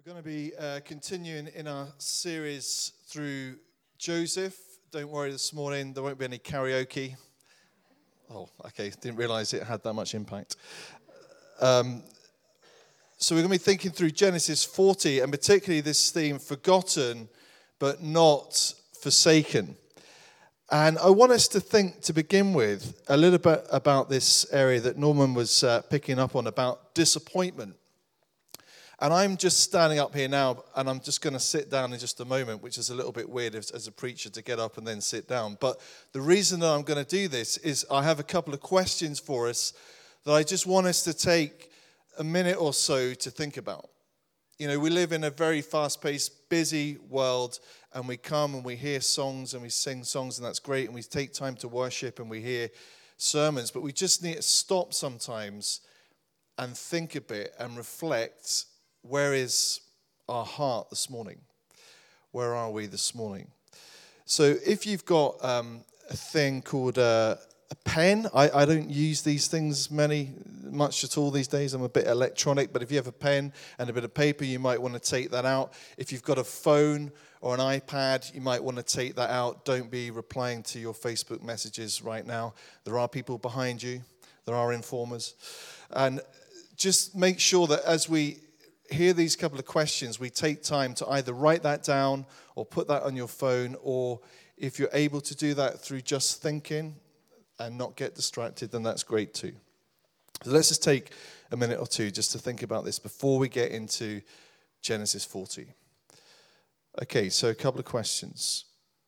We're going to be continuing in our series through Joseph. Don't worry this morning, there won't be any karaoke. Oh, okay, didn't realize it had that much impact. So we're going to be thinking through Genesis 40, and particularly this theme, forgotten but not forsaken. And I want us to think, to begin with, a little bit about this area that Norman was picking up on, about disappointment. And I'm just standing up here now, and I'm just going to sit down in just a moment, which is a little bit weird as a preacher to get up and then sit down. But the reason that I'm going to do this is I have a couple of questions for us that I just want us to take a minute or so to think about. You know, we live in a very fast-paced, busy world, and we come and we hear songs and we sing songs, and that's great, and we take time to worship and we hear sermons, but we just need to stop sometimes and think a bit and reflect. Where is our heart this morning? Where are we this morning? So if you've got a thing called a pen, I don't use these things much at all these days. I'm a bit electronic, but if you have a pen and a bit of paper, you might want to take that out. If you've got a phone or an iPad, you might want to take that out. Don't be replying to your Facebook messages right now. There are people behind you. There are informers. And just make sure that as we hear these couple of questions, we take time to either write that down or put that on your phone, or if you're able to do that through just thinking and not get distracted, then that's great too. So let's just take a minute or two just to think about this before we get into Genesis 40. Okay, so a couple of questions.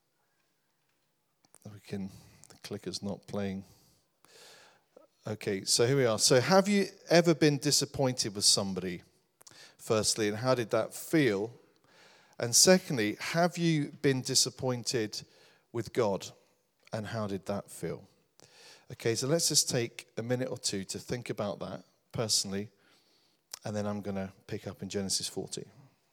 The clicker's not playing. Okay, so here we are. So have you ever been disappointed with somebody? Firstly, and how did that feel? And secondly, have you been disappointed with God? And how did that feel? Okay, so let's just take a minute or two to think about that personally, and then I'm going to pick up in Genesis 40.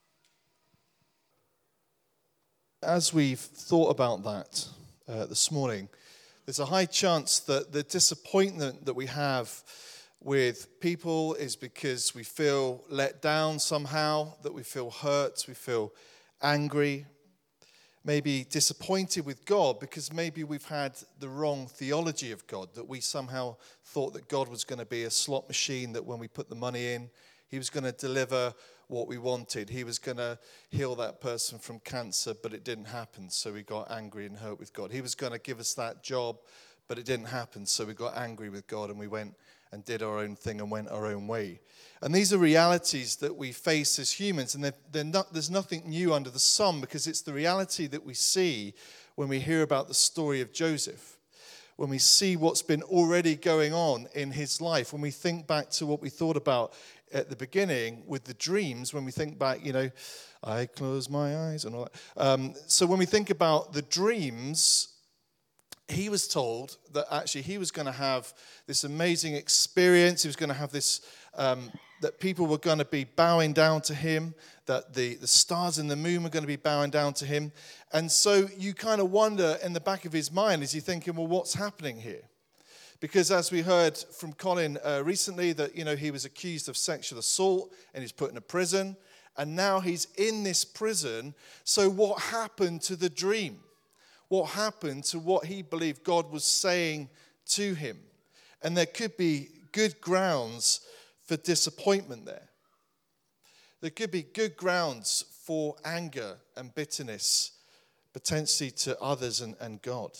As we've thought about that this morning, there's a high chance that the disappointment that we have with people is because we feel let down somehow, that we feel hurt, we feel angry, maybe disappointed with God because maybe we've had the wrong theology of God, that we somehow thought that God was going to be a slot machine, that when we put the money in, he was going to deliver what we wanted. He was going to heal that person from cancer, but it didn't happen, so we got angry and hurt with God. He was going to give us that job, but it didn't happen, so we got angry with God and we went and did our own thing and went our own way. And these are realities that we face as humans, and there's nothing new under the sun, because it's the reality that we see when we hear about the story of Joseph, when we see what's been already going on in his life, when we think back to what we thought about at the beginning with the dreams, when we think back, I close my eyes and all that. So when we think about the dreams, he was told that actually he was going to have this amazing experience. He was going to have this, that people were going to be bowing down to him, that the stars and the moon were going to be bowing down to him. And so you kind of wonder in the back of his mind, is he thinking, well, what's happening here? Because as we heard from Colin recently, that, he was accused of sexual assault and he's put in a prison. And now he's in this prison. So what happened to the dream? What happened to what he believed God was saying to him? And there could be good grounds for disappointment there. There could be good grounds for anger and bitterness, potentially to others and God.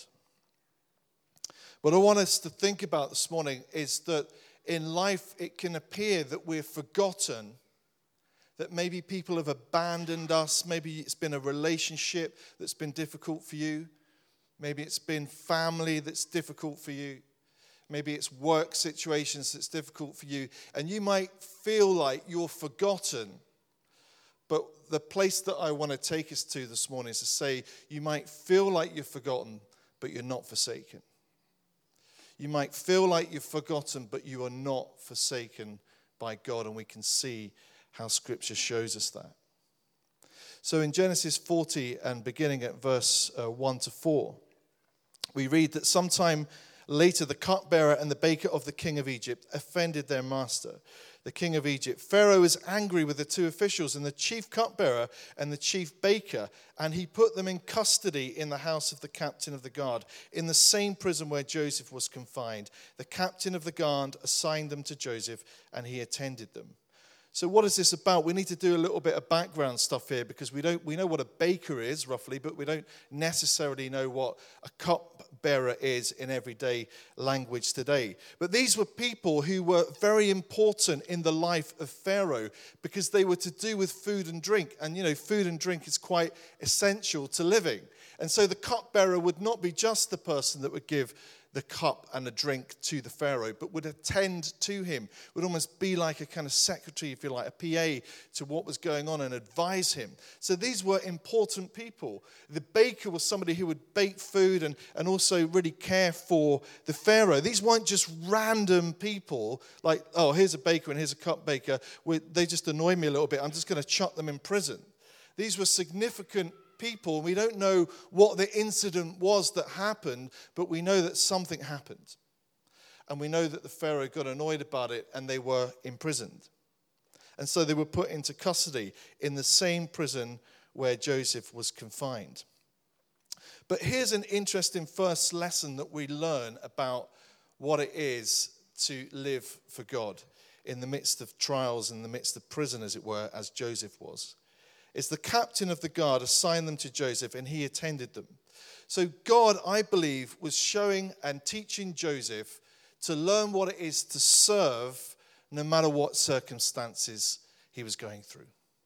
What I want us to think about this morning is that in life it can appear that we're forgotten, that maybe people have abandoned us, maybe it's been a relationship that's been difficult for you. Maybe it's been family that's difficult for you. Maybe it's work situations that's difficult for you. And you might feel like you're forgotten. But the place that I want to take us to this morning is to say you might feel like you're forgotten, but you're not forsaken. You might feel like you're forgotten, but you are not forsaken by God. And we can see how Scripture shows us that. So in Genesis 40 and beginning at verse 1 to 4, we read that sometime later the cupbearer and the baker of the king of Egypt offended their master. the king of Egypt. Pharaoh is angry with the two officials and the chief cupbearer and the chief baker, and he put them in custody in the house of the captain of the guard, in the same prison where Joseph was confined. The captain of the guard assigned them to Joseph, and he attended them. So what is this about? We need to do a little bit of background stuff here, because we know what a baker is roughly, but we don't necessarily know what a cupbearer is in everyday language today. But these were people who were very important in the life of Pharaoh, because they were to do with food and drink. And food and drink is quite essential to living. And so the cupbearer would not be just the person that would give the cup and a drink to the Pharaoh, but would attend to him, would almost be like a kind of secretary, if you like, a PA to what was going on and advise him. So these were important people. The baker was somebody who would bake food and also really care for the Pharaoh. These weren't just random people like, oh, here's a baker and here's a cup baker. They just annoy me a little bit. I'm just going to chuck them in prison. These were significant people. We don't know what the incident was that happened, but we know that something happened. And we know that the Pharaoh got annoyed about it and they were imprisoned. And so they were put into custody in the same prison where Joseph was confined. But here's an interesting first lesson that we learn about what it is to live for God in the midst of trials, in the midst of prison, as it were, as Joseph was. It's the captain of the guard assigned them to Joseph, and he attended them. So God, I believe, was showing and teaching Joseph to learn what it is to serve no matter what circumstances he was going through.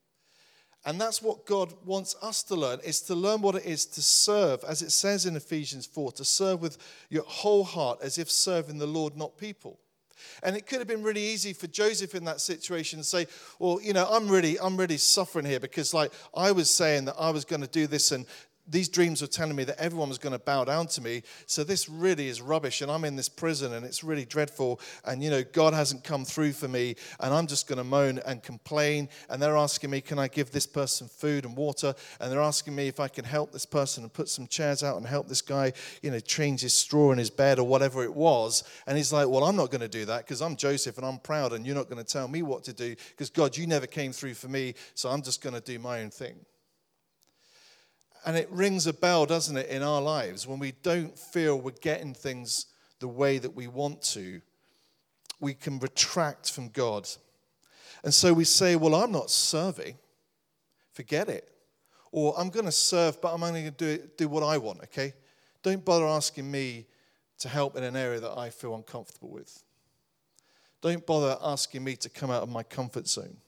And that's what God wants us to learn, is to learn what it is to serve, as it says in Ephesians 4, to serve with your whole heart as if serving the Lord, not people. And it could have been really easy for Joseph in that situation to say, well, I'm really suffering here, because I was saying that I was going to do this, and these dreams were telling me that everyone was going to bow down to me. So this really is rubbish, and I'm in this prison, and it's really dreadful. And, God hasn't come through for me, and I'm just going to moan and complain. And they're asking me, can I give this person food and water? And they're asking me if I can help this person and put some chairs out and help this guy, change his straw in his bed or whatever it was. And he's like, well, I'm not going to do that, because I'm Joseph and I'm proud, and you're not going to tell me what to do, because God, you never came through for me, so I'm just going to do my own thing. And it rings a bell, doesn't it, in our lives when we don't feel we're getting things the way that we want to. We can retract from God. And so we say, well, I'm not serving. Forget it. Or I'm going to serve, but I'm only going to do what I want, okay? Don't bother asking me to help in an area that I feel uncomfortable with. Don't bother asking me to come out of my comfort zone.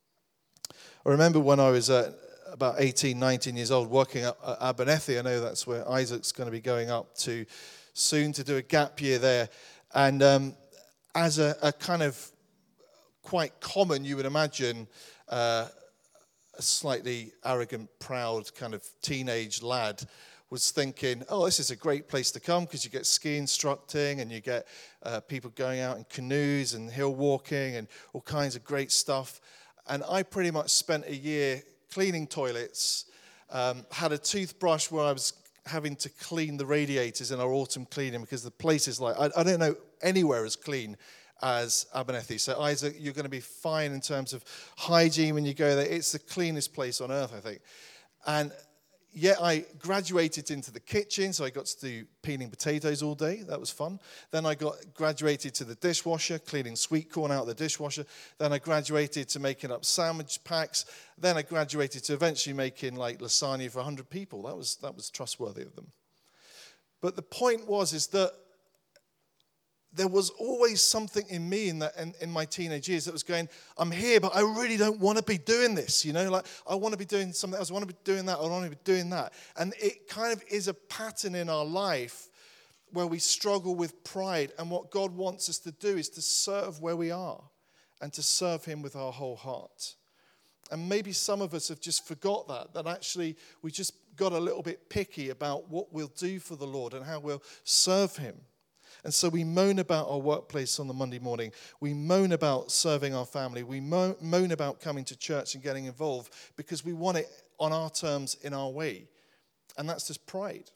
I remember when I was about 18, 19 years old, working at Abernethy. I know that's where Isaac's going to be going up to soon to do a gap year there. And as a kind of quite common, you would imagine, a slightly arrogant, proud kind of teenage lad was thinking, oh, this is a great place to come, because you get ski instructing and you get people going out in canoes and hill walking and all kinds of great stuff. And I pretty much spent a year cleaning toilets, had a toothbrush where I was having to clean the radiators in our autumn cleaning, because the place is like, I don't know anywhere as clean as Abernethy. So Isaac, you're going to be fine in terms of hygiene when you go there. It's the cleanest place on earth, I think. And yet I graduated into the kitchen, so I got to do peeling potatoes all day. That was fun. Then I graduated to the dishwasher, cleaning sweet corn out of the dishwasher. Then I graduated to making up sandwich packs. Then I graduated to eventually making lasagna for 100 people. That was trustworthy of them. But the point is that there was always something in me in my teenage years that was going, I'm here, but I really don't want to be doing this. I want to be doing something else. I want to be doing that. I want to be doing that. And it kind of is a pattern in our life where we struggle with pride. And what God wants us to do is to serve where we are and to serve him with our whole heart. And maybe some of us have just forgot that actually we just got a little bit picky about what we'll do for the Lord and how we'll serve him. And so we moan about our workplace on the Monday morning. We moan about serving our family. We moan about coming to church and getting involved because we want it on our terms, in our way. And that's just pride.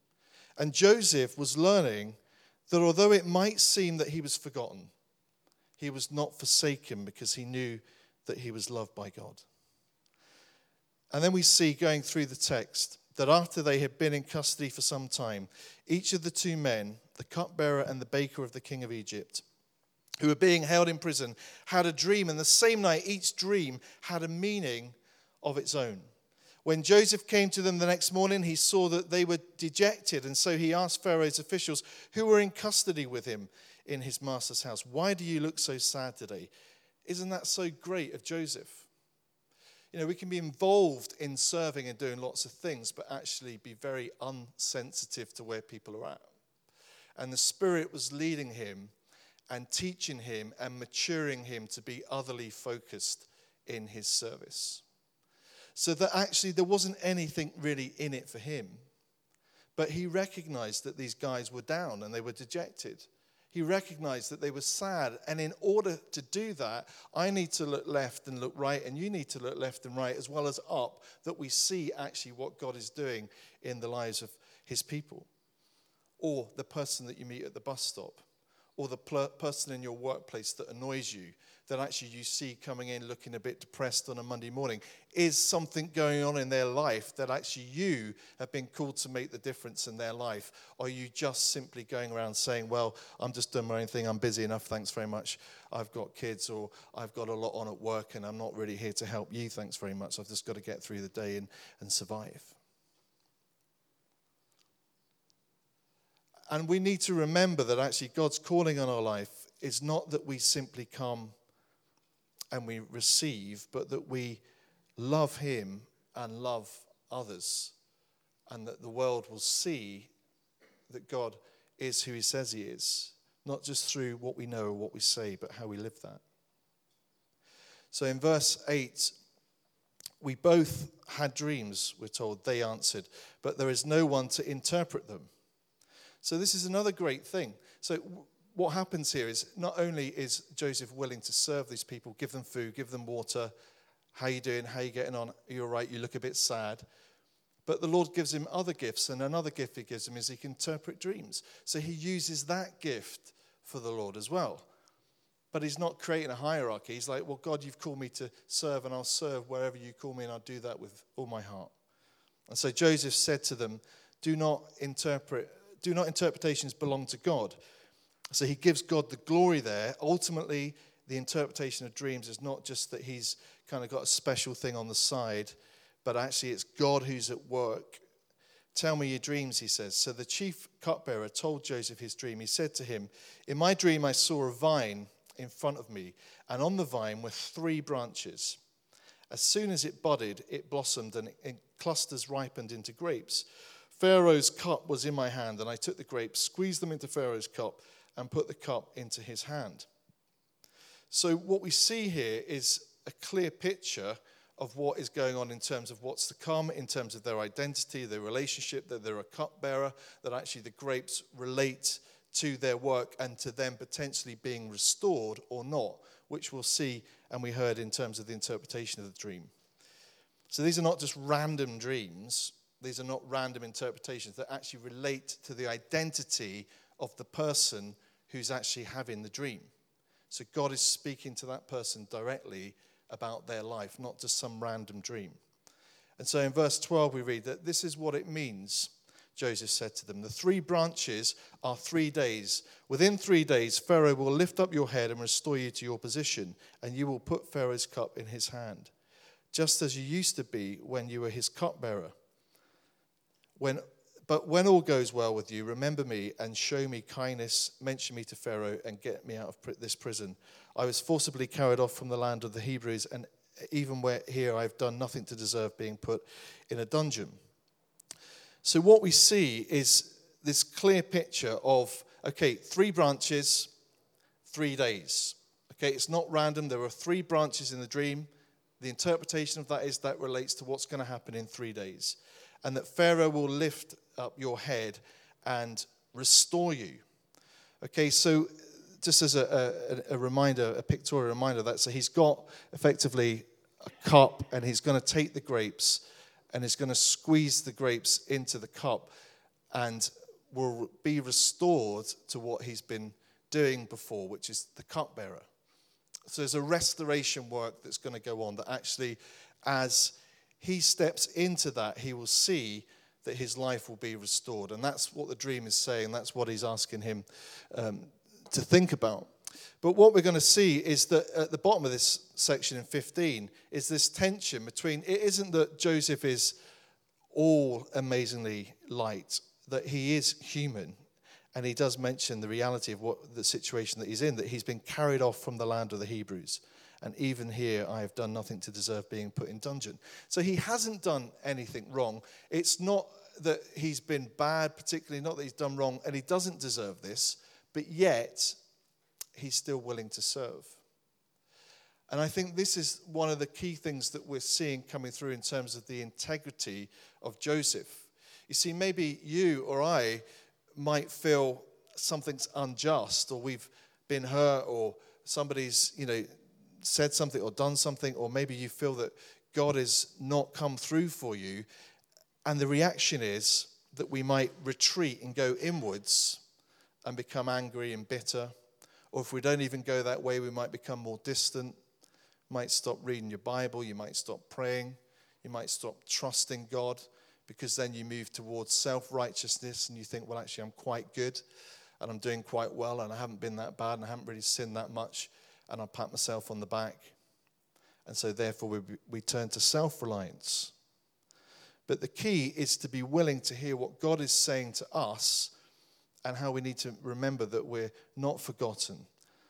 And Joseph was learning that although it might seem that he was forgotten, He was not forsaken because he knew that he was loved by God. And then we see, going through the text, that after they had been in custody for some time, each of the two men, the cupbearer and the baker of the king of Egypt, who were being held in prison, had a dream. And the same night, each dream had a meaning of its own. When Joseph came to them the next morning, he saw that they were dejected. And so he asked Pharaoh's officials who were in custody with him in his master's house, "Why do you look so sad today?" Isn't that so great of Joseph? You know, we can be involved in serving and doing lots of things, but actually be very unsensitive to where people are at. And the Spirit was leading him and teaching him and maturing him to be otherly focused in his service. So that actually there wasn't anything really in it for him. But he recognized that these guys were down and they were dejected. He recognized that they were sad. And in order to do that, I need to look left and look right, and you need to look left and right as well as up, that we see actually what God is doing in the lives of his people. Or the person that you meet at the bus stop, or the person in your workplace that annoys you, that actually you see coming in looking a bit depressed on a Monday morning. Is something going on in their life that actually you have been called to make the difference in their life? Or are you just simply going around saying, well, I'm just doing my own thing, I'm busy enough, thanks very much. I've got kids, or I've got a lot on at work and I'm not really here to help you, thanks very much. I've just got to get through the day and survive. And we need to remember that actually God's calling on our life is not that we simply come and we receive, but that we love him and love others, and that the world will see that God is who he says he is, not just through what we know or what we say, but how we live that. So in verse 8, we both had dreams, we're told. They answered, but there is no one to interpret them. So this is another great thing. So what happens here is not only is Joseph willing to serve these people, give them food, give them water, how you doing, how you getting on, you're right, you look a bit sad. But the Lord gives him other gifts, and another gift he gives him is he can interpret dreams. So he uses that gift for the Lord as well. But he's not creating a hierarchy. He's like, well, God, you've called me to serve, and I'll serve wherever you call me, and I'll do that with all my heart. And so Joseph said to them, do not interpretations belong to God. So he gives God the glory there. Ultimately, the interpretation of dreams is not just that he's kind of got a special thing on the side, but actually it's God who's at work. Tell me your dreams, he says. So the chief cupbearer told Joseph his dream. He said to him, in my dream I saw a vine in front of me, and on the vine were 3 branches. As soon as it budded, it blossomed, and in clusters ripened into grapes. Pharaoh's cup was in my hand, and I took the grapes, squeezed them into Pharaoh's cup, and put the cup into his hand. So what we see here is a clear picture of what is going on in terms of what's to come, in terms of their identity, their relationship, that they're a cupbearer, that actually the grapes relate to their work and to them potentially being restored or not, which we'll see and we heard in terms of the interpretation of the dream. So these are not just random dreams. These are not random interpretations that actually relate to the identity of the person who's actually having the dream. So God is speaking to that person directly about their life, not just some random dream. And so in verse 12 we read that this is what it means. Joseph said to them, the 3 branches are 3 days. Within 3 days, Pharaoh will lift up your head and restore you to your position, and you will put Pharaoh's cup in his hand, just as you used to be when you were his cupbearer. But when all goes well with you, remember me and show me kindness, mention me to Pharaoh and get me out of this prison. I was forcibly carried off from the land of the Hebrews, and even here I've done nothing to deserve being put in a dungeon. So what we see is this clear picture of, 3 branches, 3 days. It's not random. There are 3 branches in the dream. The interpretation of that is that relates to what's going to happen in 3 days. And that Pharaoh will lift up your head and restore you. So just as a reminder, a pictorial reminder of that, so he's got effectively a cup, and he's going to take the grapes, and he's going to squeeze the grapes into the cup, and will be restored to what he's been doing before, which is the cupbearer. So there's a restoration work that's going to go on, that actually, as he steps into that, he will see that his life will be restored. And that's what the dream is saying. That's what he's asking him to think about. But what we're going to see is that at the bottom of this section in 15 is this tension between, it isn't that Joseph is all amazingly light, that he is human. And he does mention the reality of what the situation that he's in, that he's been carried off from the land of the Hebrews. And even here, I have done nothing to deserve being put in dungeon. So he hasn't done anything wrong. It's not that he's been bad, particularly not that he's done wrong, and he doesn't deserve this, but yet he's still willing to serve. And I think this is one of the key things that we're seeing coming through in terms of the integrity of Joseph. You see, maybe you or I might feel something's unjust, or we've been hurt, or somebody's, said something or done something, or maybe you feel that God has not come through for you, and the reaction is that we might retreat and go inwards and become angry and bitter. Or if we don't even go that way, we might become more distant, might stop reading your Bible, you might stop praying, you might stop trusting God, because then you move towards self-righteousness and you think, well, actually, I'm quite good and I'm doing quite well and I haven't been that bad and I haven't really sinned that much, and I'll pat myself on the back. And so therefore we turn to self-reliance. But the key is to be willing to hear what God is saying to us, and how we need to remember that we're not forgotten.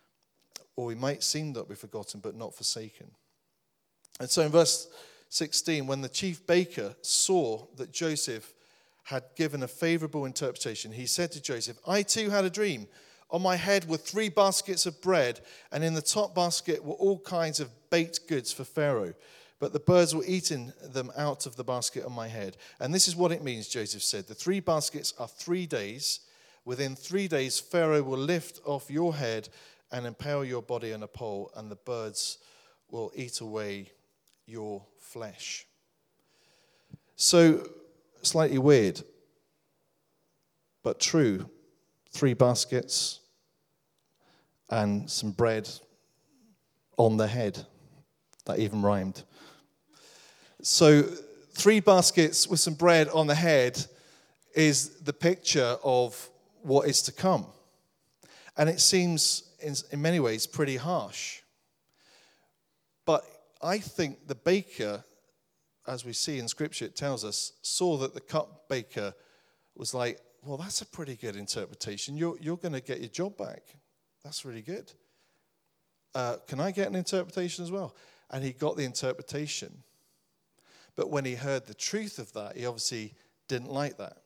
Or we might seem that we're forgotten, but not forsaken. And so in verse 16, when the chief baker saw that Joseph had given a favorable interpretation, he said to Joseph, I too had a dream. On my head were 3 baskets of bread, and in the top basket were all kinds of baked goods for Pharaoh. But the birds were eating them out of the basket on my head. And this is what it means, Joseph said. The 3 baskets are 3 days. Within 3 days, Pharaoh will lift off your head and impale your body on a pole, and the birds will eat away your flesh. So, slightly weird, but true. 3 baskets and some bread on the head. That even rhymed. So 3 baskets with some bread on the head is the picture of what is to come. And it seems in many ways pretty harsh. But I think the baker, as we see in Scripture, it tells us, saw that the cup baker was like, well, that's a pretty good interpretation. You're going to get your job back. That's really good. Can I get an interpretation as well? And he got the interpretation. But when he heard the truth of that, he obviously didn't like that.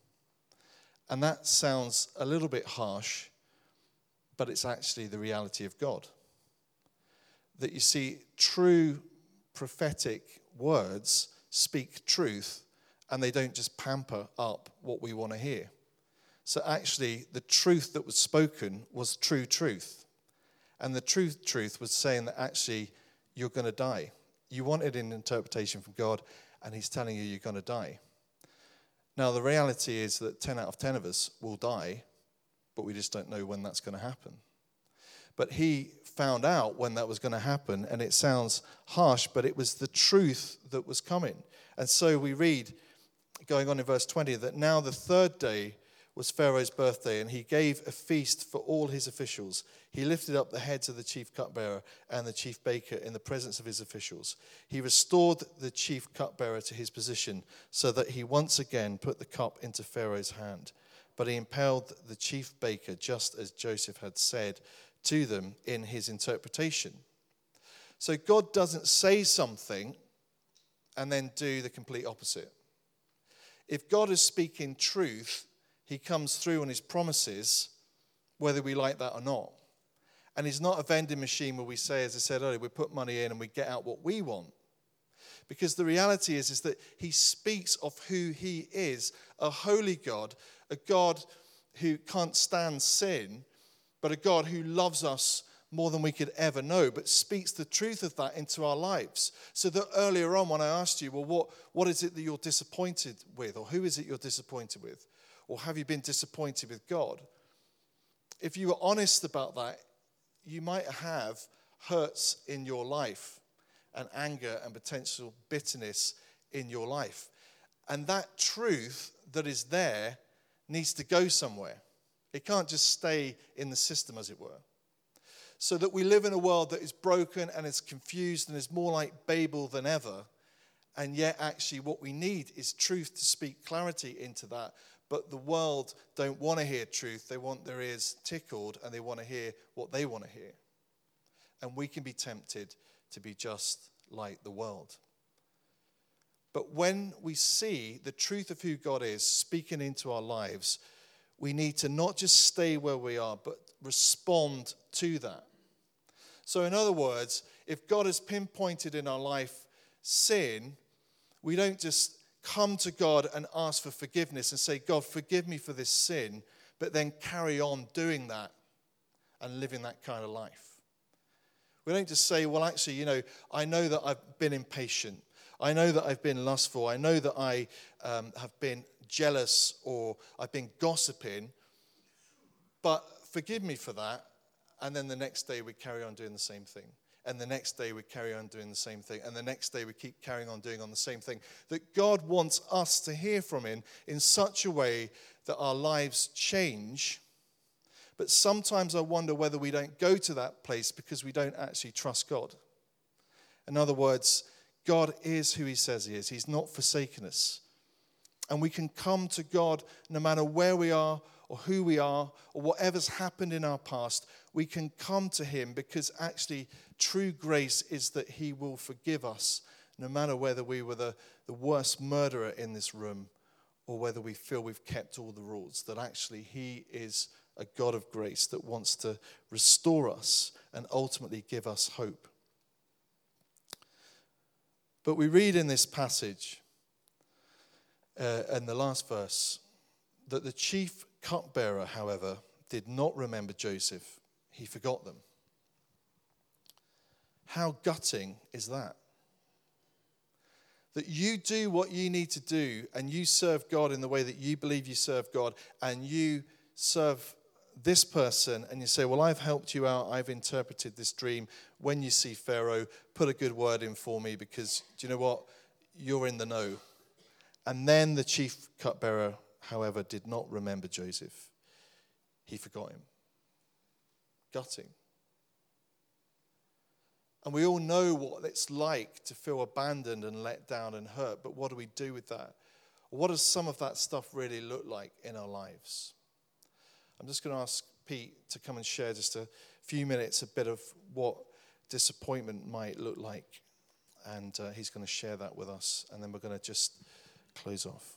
And that sounds a little bit harsh, but it's actually the reality of God. That you see, true prophetic words speak truth, and they don't just pamper up what we want to hear. So actually, the truth that was spoken was true truth. And the truth was saying that actually, you're going to die. You wanted an interpretation from God, and he's telling you you're going to die. Now, the reality is that 10 out of 10 of us will die, but we just don't know when that's going to happen. But he found out when that was going to happen, and it sounds harsh, but it was the truth that was coming. And so we read, going on in verse 20, that now the 3rd day was Pharaoh's birthday, and he gave a feast for all his officials. He lifted up the heads of the chief cupbearer and the chief baker in the presence of his officials. He restored the chief cupbearer to his position, so that he once again put the cup into Pharaoh's hand. But he impaled the chief baker, just as Joseph had said to them in his interpretation. So God doesn't say something and then do the complete opposite. If God is speaking truth, he comes through on his promises, whether we like that or not. And he's not a vending machine where we say, as I said earlier, we put money in and we get out what we want. Because the reality is that he speaks of who he is, a holy God, a God who can't stand sin, but a God who loves us more than we could ever know, but speaks the truth of that into our lives. So that earlier on when I asked you, well, what is it that you're disappointed with? Or who is it you're disappointed with? Or have you been disappointed with God? If you were honest about that, you might have hurts in your life, and anger and potential bitterness in your life. And that truth that is there needs to go somewhere. It can't just stay in the system, as it were. So that we live in a world that is broken and is confused and is more like Babel than ever. And yet, actually, what we need is truth to speak clarity into that. But the world don't want to hear truth. They want their ears tickled, and they want to hear what they want to hear. And we can be tempted to be just like the world. But when we see the truth of who God is speaking into our lives, we need to not just stay where we are, but respond to that. So in other words, if God has pinpointed in our life sin, we don't just come to God and ask for forgiveness and say, God, forgive me for this sin, but then carry on doing that and living that kind of life. We don't just say, well, actually, I know that I've been impatient. I know that I've been lustful. I know that I have been jealous or I've been gossiping, but forgive me for that. And then the next day we carry on doing the same thing. And the next day we carry on doing the same thing. And the next day we keep carrying on doing the same thing. That God wants us to hear from him in such a way that our lives change. But sometimes I wonder whether we don't go to that place because we don't actually trust God. In other words, God is who he says he is. He's not forsaken us. And we can come to God no matter where we are or who we are or whatever's happened in our past. We can come to him because actually true grace is that he will forgive us no matter whether we were the worst murderer in this room or whether we feel we've kept all the rules. That actually he is a God of grace that wants to restore us and ultimately give us hope. But we read in this passage, in the last verse, that the chief cupbearer, however, did not remember Joseph. He forgot them. How gutting is that? That you do what you need to do and you serve God in the way that you believe you serve God, and you serve this person and you say, well, I've helped you out. I've interpreted this dream. When you see Pharaoh, put a good word in for me because, do you know what? You're in the know. And then the chief cupbearer, however, did not remember Joseph. He forgot him. Gutting. And we all know what it's like to feel abandoned and let down and hurt. But what do we do with that? What does some of that stuff really look like in our lives? I'm just going to ask Pete to come and share just a few minutes, a bit of what disappointment might look like. And he's going to share that with us. And then we're going to just close off.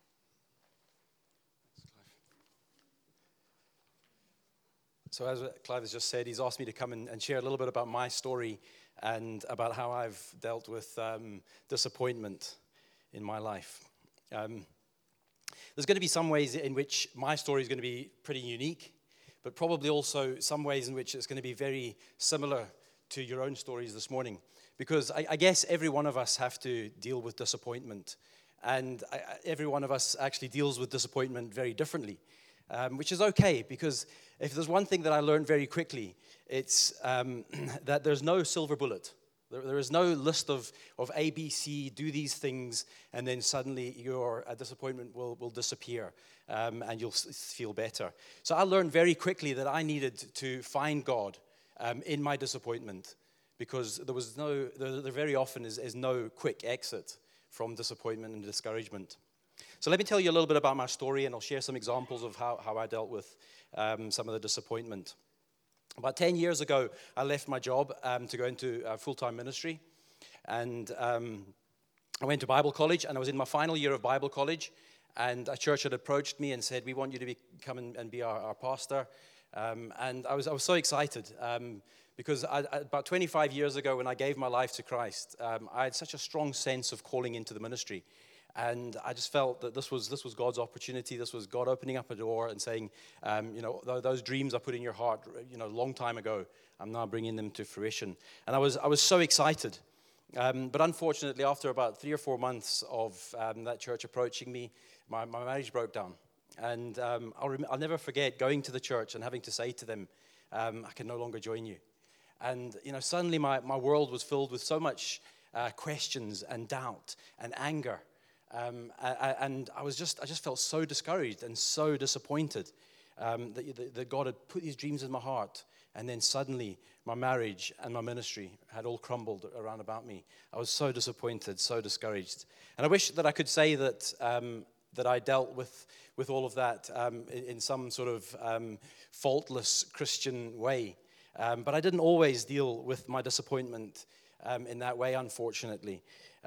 So as Clive has just said, he's asked me to come and share a little bit about my story and about how I've dealt with disappointment in my life. There's going to be some ways in which my story is going to be pretty unique, but probably also some ways in which it's going to be very similar to your own stories this morning. Because I guess every one of us have to deal with disappointment. And every one of us actually deals with disappointment very differently, which is okay, because if there's one thing that I learned very quickly, it's that there's no silver bullet. There is no list of A, B, C, do these things, and then suddenly your disappointment will disappear, and you'll feel better. So I learned very quickly that I needed to find God in my disappointment, because there very often is no quick exit from disappointment and discouragement. So let me tell you a little bit about my story, and I'll share some examples of how I dealt with some of the disappointment. About 10 years ago, I left my job to go into full-time ministry, and I went to Bible college, and I was in my final year of Bible college, and a church had approached me and said, we want you to come and be our pastor, and I was so excited, because about 25 years ago, when I gave my life to Christ, I had such a strong sense of calling into the ministry. And I just felt that this was God's opportunity. This was God opening up a door and saying, those dreams I put in your heart, a long time ago, I'm now bringing them to fruition. And I was so excited. But unfortunately, after about 3 or 4 months of that church approaching me, my marriage broke down. And I'll never forget going to the church and having to say to them, I can no longer join you. And, suddenly my world was filled with so much questions and doubt and anger. And I just felt so discouraged and so disappointed that God had put these dreams in my heart. And then suddenly my marriage and my ministry had all crumbled around about me. I was so disappointed, so discouraged. And I wish that I could say that that I dealt with all of that in some sort of faultless Christian way. But I didn't always deal with my disappointment in that way, unfortunately.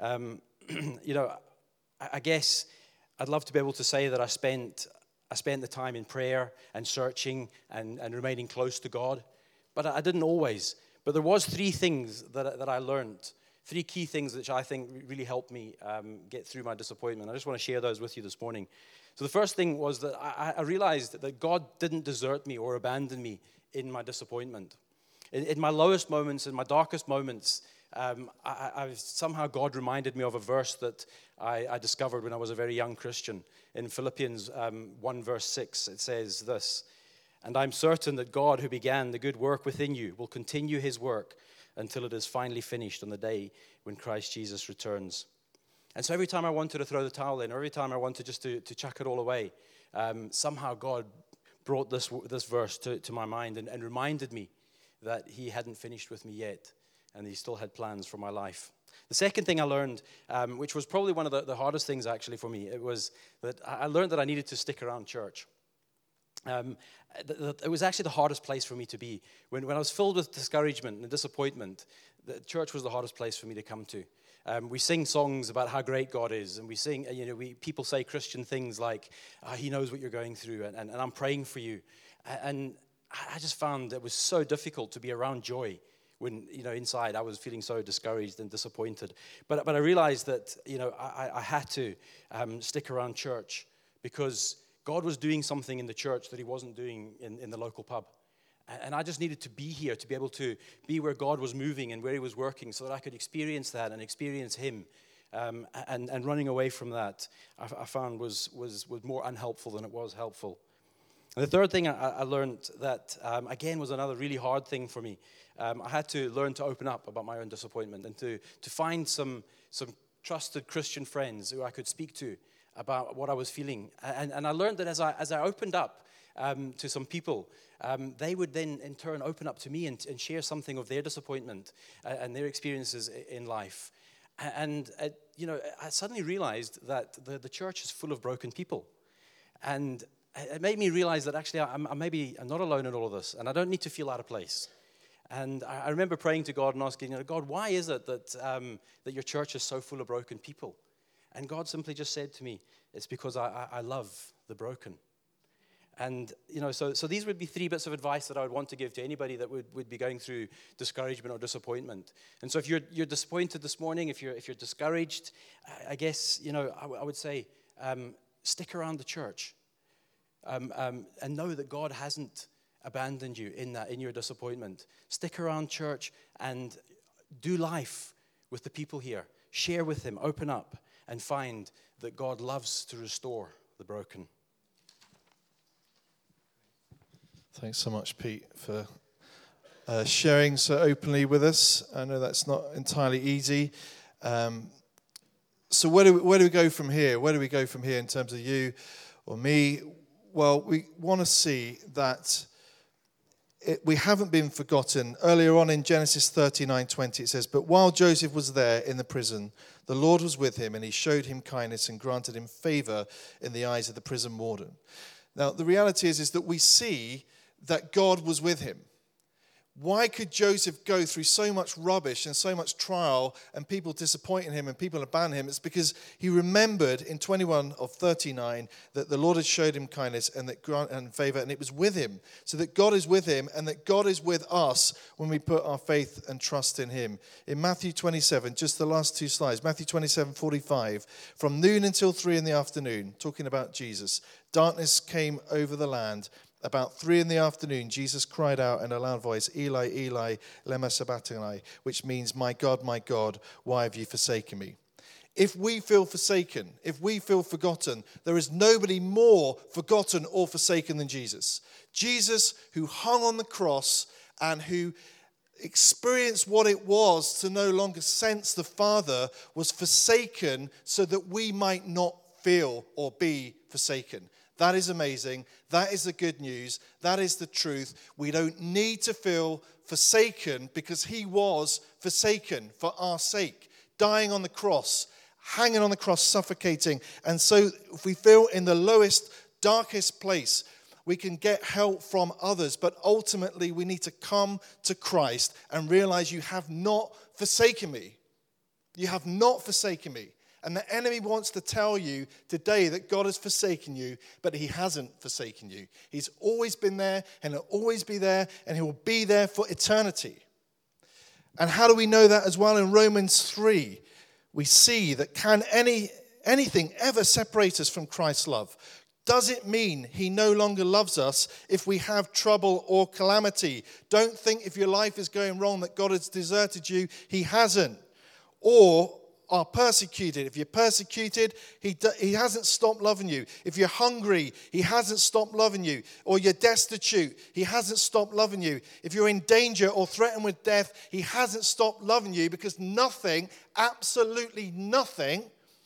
I guess I'd love to be able to say that I spent the time in prayer and searching and remaining close to God. But I didn't always. But there was three things that I learned, three key things which I think really helped me get through my disappointment. I just want to share those with you this morning. So the first thing was that I realized that God didn't desert me or abandon me in my disappointment. In my lowest moments, in my darkest moments, somehow God reminded me of a verse that I discovered when I was a very young Christian. In Philippians 1 verse 6, it says this, "And I'm certain that God who began the good work within you will continue his work until it is finally finished on the day when Christ Jesus returns." And so every time I wanted to throw the towel in, or every time I wanted just to chuck it all away, somehow God brought this verse to my mind and reminded me that he hadn't finished with me yet, and he still had plans for my life. The second thing I learned, which was probably one of the hardest things actually for me, it was that I learned that I needed to stick around church. It was actually the hardest place for me to be. When I was filled with discouragement and disappointment, the church was the hardest place for me to come to. We sing songs about how great God is, and we sing, people say Christian things like, he knows what you're going through, and I'm praying for you. And I just found it was so difficult to be around joy when, inside I was feeling so discouraged and disappointed. But I realized that, I had to stick around church because God was doing something in the church that he wasn't doing in the local pub. And I just needed to be here to be able to be where God was moving and where he was working so that I could experience that and experience him. And running away from that, I found was more unhelpful than it was helpful. And the third thing I learned that, again, was another really hard thing for me. I had to learn to open up about my own disappointment and to find some trusted Christian friends who I could speak to about what I was feeling. And I learned that as I opened up to some people, they would then in turn open up to me and share something of their disappointment and their experiences in life. And I suddenly realized that the church is full of broken people. And it made me realize that actually I'm not alone in all of this, and I don't need to feel out of place. And I remember praying to God and asking, God, why is it that your church is so full of broken people? And God simply just said to me, it's because I love the broken. And, so these would be three bits of advice that I would want to give to anybody that would be going through discouragement or disappointment. And so if you're disappointed this morning, if you're discouraged, I guess, I would say, stick around the church. And know that God hasn't abandoned you in your disappointment. Stick around church and do life with the people here. Share with them, open up, and find that God loves to restore the broken. Thanks so much, Pete, for sharing so openly with us. I know that's not entirely easy. So where do we go from here? Where do we go from here in terms of you or me? Well, we want to see that we haven't been forgotten. Earlier on in Genesis 39:20, it says, "But while Joseph was there in the prison, the Lord was with him, and he showed him kindness and granted him favor in the eyes of the prison warden." Now, the reality is that we see that God was with him. Why could Joseph go through so much rubbish and so much trial and people disappointing him and people abandon him? It's because he remembered in 21 of 39 that the Lord had showed him kindness and favor, and it was with him. So that God is with him and that God is with us when we put our faith and trust in him. In Matthew 27, just the last two slides, Matthew 27:45, from noon until 3 in the afternoon, talking about Jesus, darkness came over the land. About 3 in the afternoon, Jesus cried out in a loud voice, "Eli, Eli, lema sabachthani," which means, my God, why have you forsaken me?" If we feel forsaken, if we feel forgotten, there is nobody more forgotten or forsaken than Jesus. Jesus, who hung on the cross and who experience what it was to no longer sense the Father was forsaken so that we might not feel or be forsaken. That is amazing. That is the good news. That is the truth. We don't need to feel forsaken because he was forsaken for our sake, dying on the cross, hanging on the cross, suffocating. And so if we feel in the lowest, darkest place, we can get help from others, but ultimately we need to come to Christ and realize you have not forsaken me. You have not forsaken me. And the enemy wants to tell you today that God has forsaken you, but he hasn't forsaken you. He's always been there, and he'll always be there, and he will be there for eternity. And how do we know that as well? In Romans 3, we see that can anything ever separate us from Christ's love? Does it mean he no longer loves us if we have trouble or calamity? Don't think if your life is going wrong that God has deserted you. He hasn't. Or are persecuted. If you're persecuted, he hasn't stopped loving you. If you're hungry, he hasn't stopped loving you. Or you're destitute, he hasn't stopped loving you. If you're in danger or threatened with death, he hasn't stopped loving you, because nothing, absolutely nothing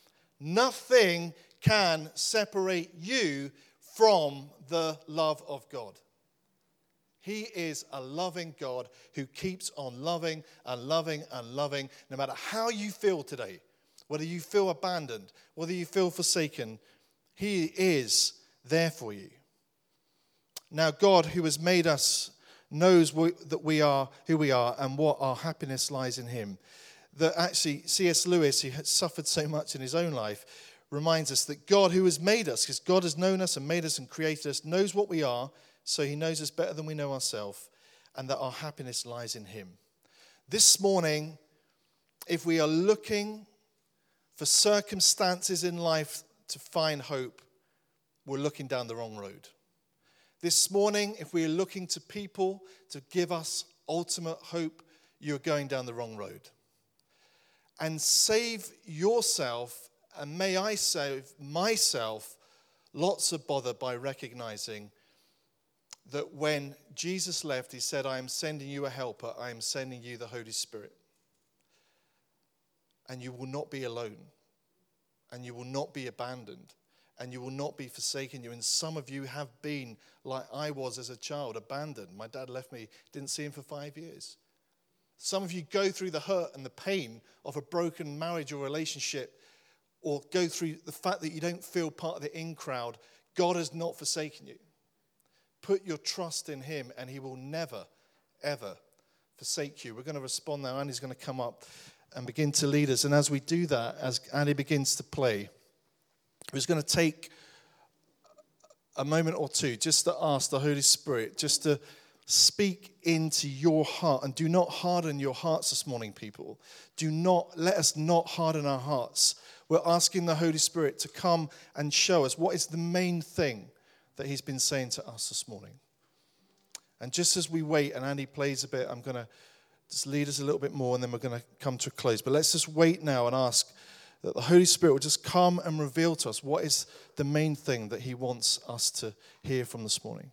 can separate you from the love of God. He is a loving God who keeps on loving and loving and loving, no matter how you feel today, whether you feel abandoned, whether you feel forsaken, he is there for you. Now, God, who has made us, knows that we are who we are and what our happiness lies in him. That actually, C.S. Lewis, who had suffered so much in his own life, reminds us that God, who has made us, because God has known us and made us and created us, knows what we are, so he knows us better than we know ourselves, and that our happiness lies in him. This morning, if we are looking for circumstances in life to find hope, we're looking down the wrong road. This morning, if we are looking to people to give us ultimate hope, you're going down the wrong road. And save yourself, and may I save myself, lots of bother by recognizing that when Jesus left, he said, I am sending you a helper. I am sending you the Holy Spirit. And you will not be alone. And you will not be abandoned. And you will not be forsaken. And some of you have been, like I was as a child, abandoned. My dad left me, didn't see him for 5 years. Some of you go through the hurt and the pain of a broken marriage or relationship, or go through the fact that you don't feel part of the in crowd. God has not forsaken you. Put your trust in him, and he will never, ever forsake you. We're going to respond now. Andy's going to come up and begin to lead us. And as we do that, as Andy begins to play, we're going to take a moment or two just to ask the Holy Spirit just to speak into your heart. And do not harden your hearts this morning, people. Let us not harden our hearts. We're asking the Holy Spirit to come and show us what is the main thing that he's been saying to us this morning. And just as we wait and Andy plays a bit, I'm going to just lead us a little bit more, and then we're going to come to a close. But let's just wait now and ask that the Holy Spirit will just come and reveal to us what is the main thing that he wants us to hear from this morning.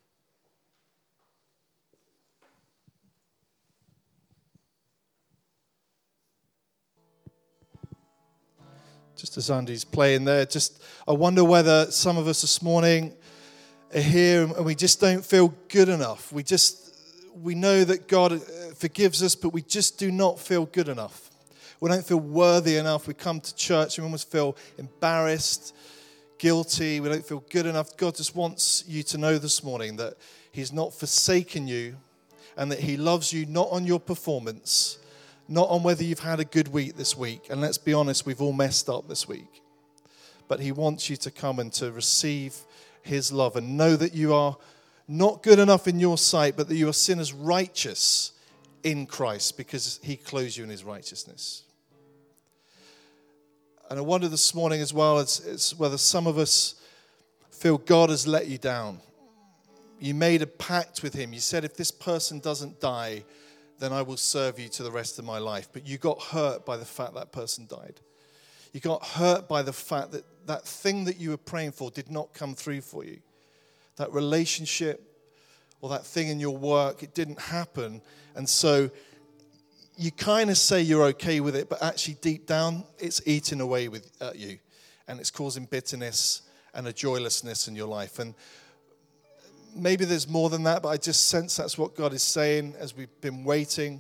Just as Andy's playing there, I wonder whether some of us this morning are here and we just don't feel good enough. We know that God forgives us, but we just do not feel good enough. We don't feel worthy enough. We come to church and we almost feel embarrassed, guilty. We don't feel good enough. God just wants you to know this morning that he's not forsaken you, and that he loves you not on your performance, not on whether you've had a good week this week. And let's be honest, we've all messed up this week. But he wants you to come and to receive his love and know that you are not good enough in your sight, but that you are seen as righteous in Christ because he clothes you in his righteousness. And I wonder this morning as well, it's whether some of us feel God has let you down. You made a pact with him. You said, if this person doesn't die, then I will serve you to the rest of my life. But you got hurt by the fact that person died. You got hurt by the fact that that thing that you were praying for did not come through for you. That relationship or that thing in your work, it didn't happen. And so you kind of say you're okay with it, but actually deep down, it's eating away at you. And it's causing bitterness and a joylessness in your life. And maybe there's more than that, but I just sense that's what God is saying as we've been waiting.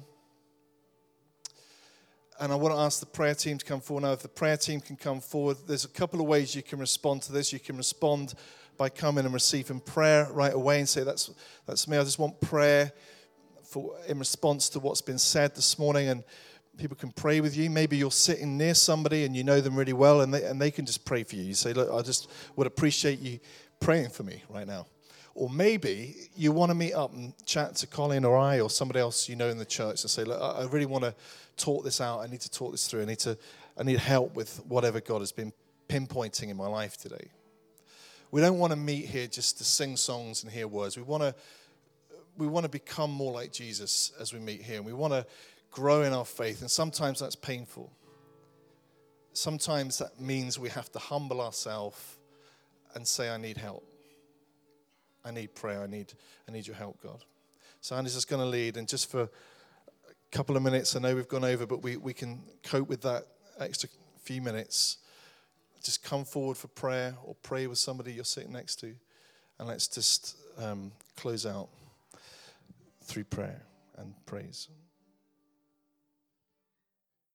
And I want to ask the prayer team to come forward now. If the prayer team can come forward, there's a couple of ways you can respond to this. You can respond by coming and receiving prayer right away and say, that's me. I just want prayer in response to what's been said this morning. And people can pray with you. Maybe you're sitting near somebody and you know them really well, and they can just pray for you. You say, look, I just would appreciate you praying for me right now. Or maybe you want to meet up and chat to Colin or I or somebody else you know in the church and say, look, I really want to talk this out. I need to talk this through. I need help with whatever God has been pinpointing in my life today. We don't want to meet here just to sing songs and hear words. We want to become more like Jesus as we meet here. And we want to grow in our faith. And sometimes that's painful. Sometimes that means we have to humble ourselves and say, I need help. I need prayer. I need your help, God. So Andy's just going to lead. And just for a couple of minutes, I know we've gone over, but we can cope with that extra few minutes. Just come forward for prayer or pray with somebody you're sitting next to. And let's just close out through prayer and praise.